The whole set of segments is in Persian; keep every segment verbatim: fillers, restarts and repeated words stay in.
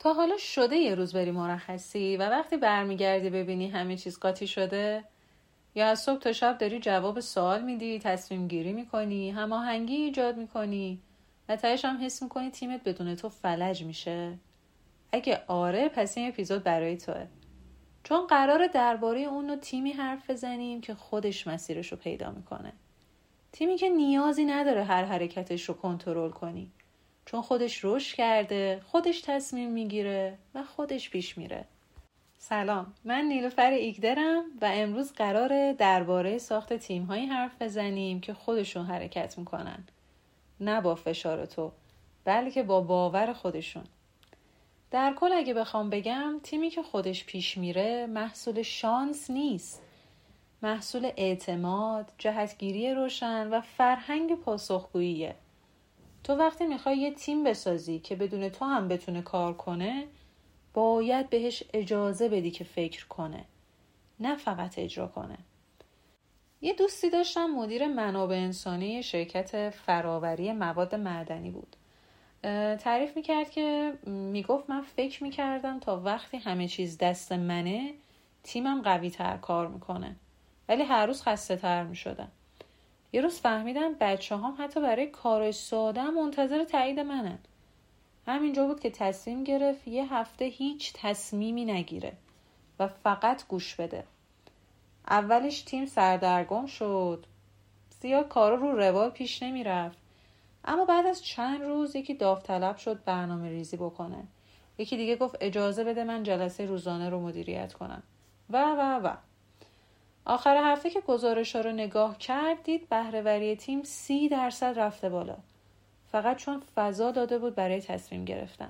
تا حالا شده یه روز بری مرخصی و وقتی برمیگردی ببینی همه چیز قاطی شده؟ یا از صبح تا شب داری جواب سوال میدی، تصمیم گیری میکنی، هماهنگی ایجاد میکنی و تهش هم حس میکنی تیمت بدون تو فلج میشه؟ اگه آره، پس این اپیزود برای توه. چون قراره درباره اون نوع تیمی حرف بزنیم که خودش مسیرش رو پیدا میکنه. تیمی که نیازی نداره هر حرکتش رو کنترل کنی، چون خودش رشد کرده، خودش تصمیم میگیره و خودش پیش میره. سلام، من نیلوفر ایگدرم و امروز قراره درباره ساخت تیم‌هایی حرف بزنیم که خودشون حرکت میکنن. نه با فشار تو، بلکه با باور خودشون. در کل اگه بخوام بگم، تیمی که خودش پیش میره محصول شانس نیست. محصول اعتماد، جهتگیری روشن و فرهنگ پاسخگوییه. تو وقتی میخوای یه تیم بسازی که بدون تو هم بتونه کار کنه، باید بهش اجازه بدی که فکر کنه، نه فقط اجرا کنه. یه دوستی داشتم مدیر منابع انسانی شرکت فراوری مواد معدنی بود. تعریف میکرد که میگفت من فکر میکردم تا وقتی همه چیز دست منه تیمم قوی تر کار میکنه، ولی هر روز خسته تر میشدم. یه روز فهمیدم بچه هم حتی برای کار ساده منتظر تایید منن. همینجا بود که تصمیم گرفت یه هفته هیچ تصمیمی نگیره و فقط گوش بده. اولش تیم سردرگم شد، زیاد کارا رو روال پیش نمی رفت، اما بعد از چند روز یکی داوطلب شد برنامه ریزی بکنه، یکی دیگه گفت اجازه بده من جلسه روزانه رو مدیریت کنم و و و آخر هفته که گزارش‌ها رو نگاه کرد، دید بهره‌وری تیم سی درصد رفته بالا، فقط چون فضا داده بود برای تصمیم گرفتن.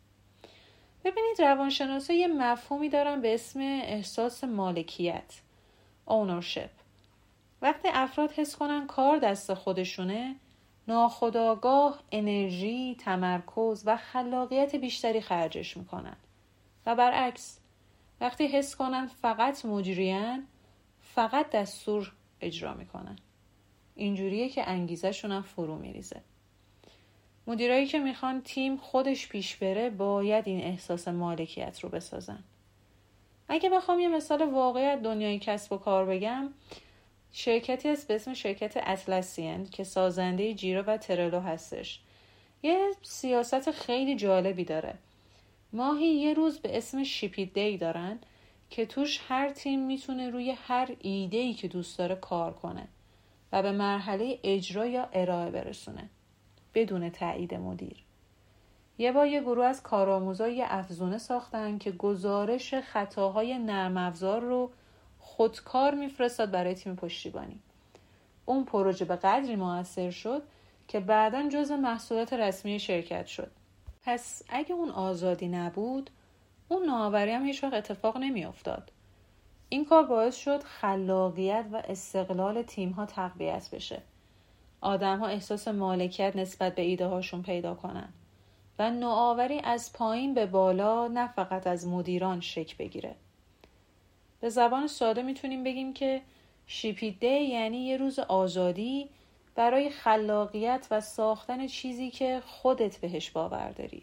ببینید، روانشناسا یه مفهومی دارن به اسم احساس مالکیت، ownership. وقتی افراد حس کنن کار دست خودشونه، ناخودآگاه انرژی، تمرکز و خلاقیت بیشتری خرجش میکنن. و برعکس، وقتی حس کنن فقط مجریان، فقط دستور اجرا میکنن. اینجوریه که انگیزه شون فرو میریزه. مدیرایی که میخوان تیم خودش پیش بره باید این احساس مالکیت رو بسازن. اگه بخوام یه مثال واقعی از دنیای کسب و کار بگم، شرکتی هست به اسم شرکت اطلسین که سازنده جیرو و ترلو هستش. یه سیاست خیلی جالبی داره. ماهی یه روز به اسم شیپیت دی دارن که توش هر تیم میتونه روی هر ایده‌ای که دوست داره کار کنه و به مرحله اجرا یا ارائه برسونه بدون تایید مدیر. یه بار یه گروه از کارآموزا یه افزونه ساختن که گزارش خطاهای نرم افزار رو خودکار میفرستاد برای تیم پشتیبانی. اون پروژه به قدری موثر شد که بعداً جزو محصولات رسمی شرکت شد. پس اگه اون آزادی نبود، اون نوآوری هم هیچ وقت اتفاق نمی افتاد. این کار باعث شد خلاقیت و استقلال تیم‌ها تقویت بشه. آدم‌ها احساس مالکیت نسبت به ایده هاشون پیدا کنن و نوآوری از پایین به بالا، نه فقط از مدیران، شکل بگیره. به زبان ساده میتونیم بگیم که شیپیت دی یعنی یه روز آزادی برای خلاقیت و ساختن چیزی که خودت بهش باور داری.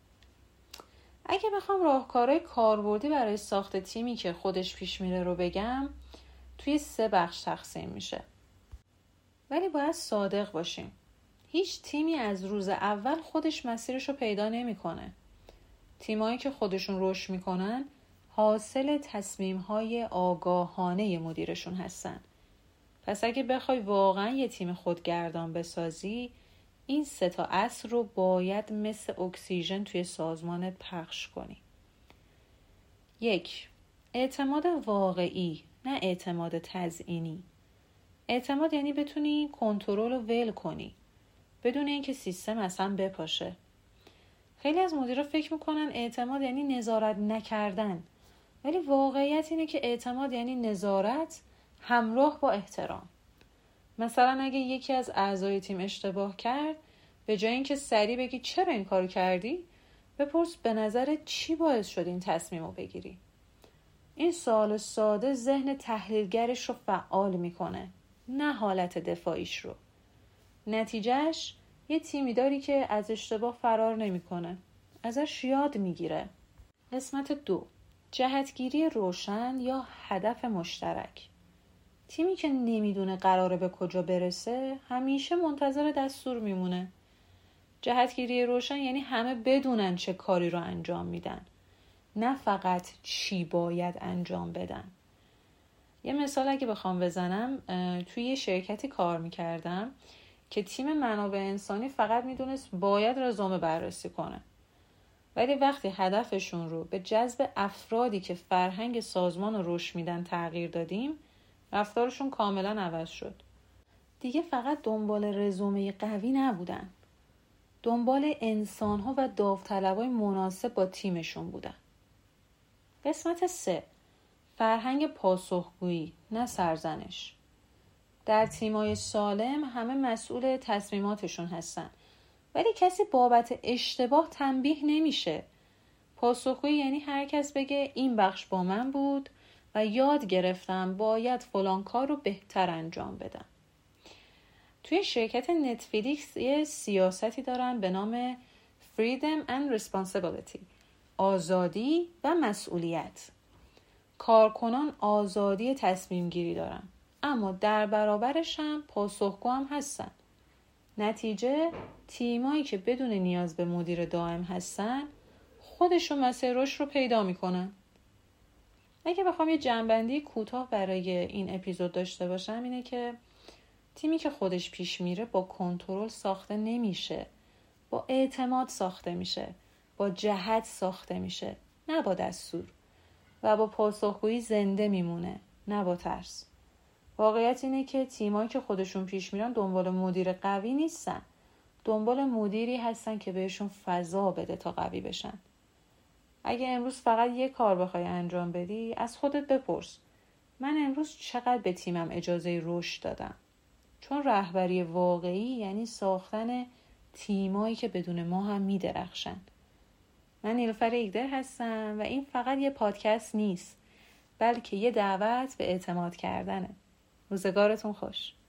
اگه بخوام راهکارهای کاربردی برای ساخت تیمی که خودش پیش میره رو بگم، توی سه بخش تقسیم میشه. ولی باید صادق باشیم. هیچ تیمی از روز اول خودش مسیرش رو پیدا نمی‌کنه. تیمایی که خودشون رشد میکنن حاصل تصمیم‌های آگاهانه مدیرشون هستن. پس اگه بخوای واقعا یه تیم خودگردان بسازی، این سه تا اصل رو باید مثل اکسیژن توی سازمانت پخش کنی. یک، اعتماد واقعی، نه اعتماد تزیینی. اعتماد یعنی بتونی کنترل رو ول کنی بدون اینکه سیستم اصلا بپاشه. خیلی از مدیرا فکر میکنن اعتماد یعنی نظارت نکردن، ولی واقعیت اینه که اعتماد یعنی نظارت همراه با احترام. مثلا اگه یکی از اعضای تیم اشتباه کرد، به جای اینکه سریع بگی چرا این کارو کردی، بپرس به نظرت چی باعث شد این تصمیمو بگیری. این سوال ساده ذهن تحلیلگرش رو فعال میکنه، نه حالت دفاعیش رو. نتیجهش یه تیمی داری که از اشتباه فرار نمیکنه، ازش یاد میگیره. قسمت دو، جهتگیری روشن یا هدف مشترک. تیمی که نمیدونه قراره به کجا برسه همیشه منتظر دستور میمونه. جهتگیری روشن یعنی همه بدونن چه کاری رو انجام میدن، نه فقط چی باید انجام بدن. یه مثال اگه بخوام بزنم، توی یه شرکتی کار میکردم که تیم منابع انسانی فقط میدونست باید رزومه بررسی کنه، ولی وقتی هدفشون رو به جذب افرادی که فرهنگ سازمان رو رشد میدن تغییر دادیم، رفتارشون کاملا عوض شد. دیگه فقط دنبال رزومه قوی نبودن، دنبال انسان‌ها و داوطلبای مناسب با تیمشون بودن. قسمت سه، فرهنگ پاسخگویی نه سرزنش. در تیم‌های سالم همه مسئول تصمیماتشون هستن، ولی کسی بابت اشتباه تنبیه نمیشه. پاسخگویی یعنی هر کس بگه این بخش با من بود و یاد گرفتم باید فلان کار رو بهتر انجام بدم. توی شرکت نتفلیکس یه سیاستی دارن به نام Freedom and Responsibility، آزادی و مسئولیت. کارکنان آزادی تصمیم گیری دارن، اما در برابرش هم پاسخگو هم هستن. نتیجه تیمایی که بدون نیاز به مدیر دائم هستن خودشون مسیر رشد رو پیدا میکنن. اگه بخوام یه جنبندی کوتاه برای این اپیزود داشته باشم اینه که تیمی که خودش پیش میره با کنترل ساخته نمیشه، با اعتماد ساخته میشه، با جهت ساخته میشه، نه با دستور، و با پاسخگویی زنده میمونه، نه با ترس. واقعیت اینه که تیمایی که خودشون پیش میرن دنبال مدیر قوی نیستن، دنبال مدیری هستن که بهشون فضا بده تا قوی بشن. اگه امروز فقط یه کار بخوای انجام بدی، از خودت بپرس من امروز چقدر به تیمم اجازه رشد دادم؟ چون رهبری واقعی یعنی ساختن تیمایی که بدون ما هم میدرخشن. من نیلوفر ایگدر هستم و این فقط یه پادکست نیست، بلکه یه دعوت به اعتماد کردنه. روزگارتون خوش.